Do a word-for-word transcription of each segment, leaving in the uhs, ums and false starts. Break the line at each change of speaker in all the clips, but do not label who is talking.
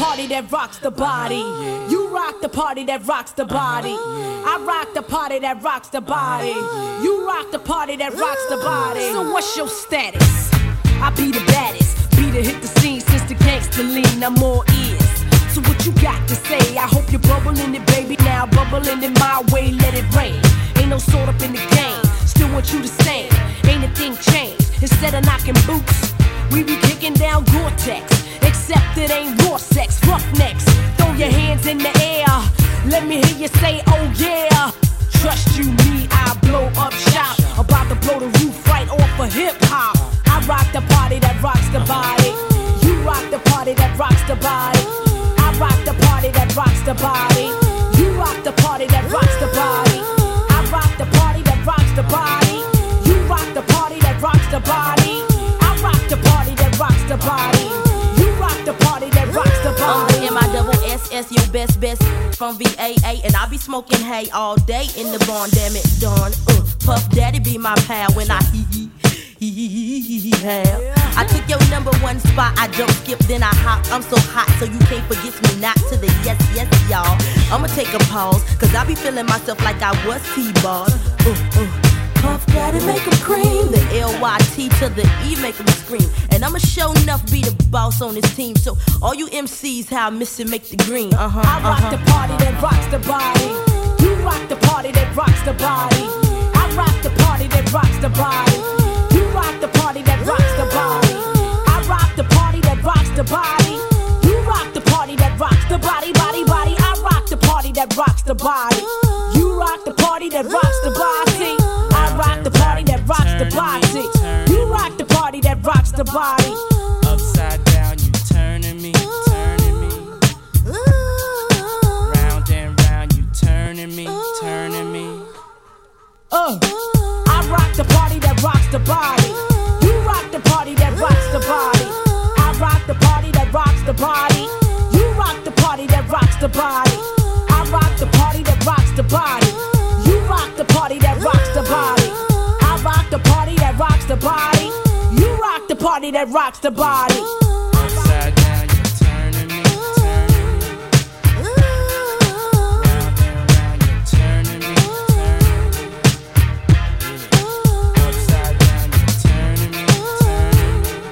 party that rocks the body. You rock the party that rocks the body. I rock the party that rocks the body. You rock the party that rocks the body. So what's your status? I be the baddest. Be to hit the scene since the gangster lean. I'm all ears. So what you got to say? I hope you're bubbling it, baby. Now bubbling it my way, let it rain. Ain't no sort up in the game. Still want you to sing. Ain't a thing changed. Instead of knocking boots, we be kicking down Gore-Tex. Except it ain't raw sex, roughnecks. Throw your hands in the air. Let me hear you say, oh yeah. Trust you, me, I blow up shop. About to blow the roof right off of hip-hop. I rock the party that rocks the body. You rock the party that rocks the body. I rock the party that rocks the body. You rock the party that rocks the body. I rock the party that rocks the body. You rock the party that rocks the body. I rock the party that rocks the body. You rock the party that rocks the body.
I'm the M I double S S, your best best from V A A, and I be smoking hay all day in the barn. Damn it, darn. Uh, Puff Daddy be my pal when I hee hee. Yeah. I took your number one spot, I jump, skip, then I hop. I'm so hot, so you can't forget me not to the yes, yes, y'all. I'ma take a pause, cause I be feeling myself like I was T-balled. Uh, uh. Puff Daddy make 'em cream. The L Y T to the E make 'em scream. And I'ma show enough be the boss on this team. So all you M Cs, how I miss it, make the green. Uh-huh,
I rock
uh-huh.
the party that rocks the body. You rock the party that rocks the body. I rock the party that rocks the body. You rock the party that rocks the body. I rock the party that rocks the body. You rock the party that rocks the body, body, body. I rock the party that rocks the body. You rock the party that rocks the body. I rock the party that rocks the body. You rock the party that rocks the body.
Upside down, you turning me, turning me. Round and round, you turning me, turning me.
Uh, I rock the party that rocks the body. You rock the party that rocks the body. I rock the party that rocks the body. You rock the party that rocks the body. I rock the party that rocks the body. You rock the party that rocks the body. I rock the party that rocks the body. You rock the party that rocks the body.
Upside down, you turning me, turning me. Round and round, you turning me, turning me. Yeah. Upside down, you turning me, turning me.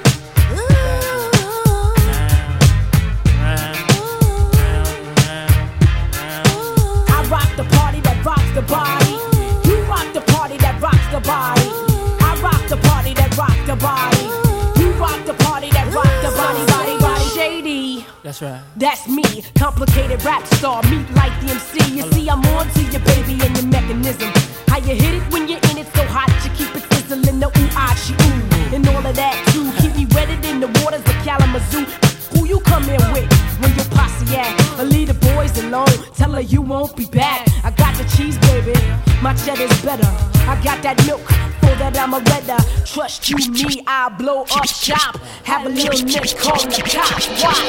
Round, round, round, round.
I rock the party that rocks the body. You rock the party that rocks the body. I rock the party that rocks the body. You rock the party that rocks the body, body, body. Shady.
That's right.
That's me, complicated rap star, meet like the M C. You see, I'm on to your baby and your mechanism. How you hit it when you're in it so hot, you keep it sizzling. The ooh, ah, she ooh, and all of that too. Keep me wetted in the waters of Kalamazoo. Who you come in with when your posse at? Or leave the boys alone, tell her you won't be back. I got the cheese, baby, my cheddar's better. I got that milk, for that I'm a redder. Trust you, me, I'll blow up shop. Have a little nick, call the cops. Why?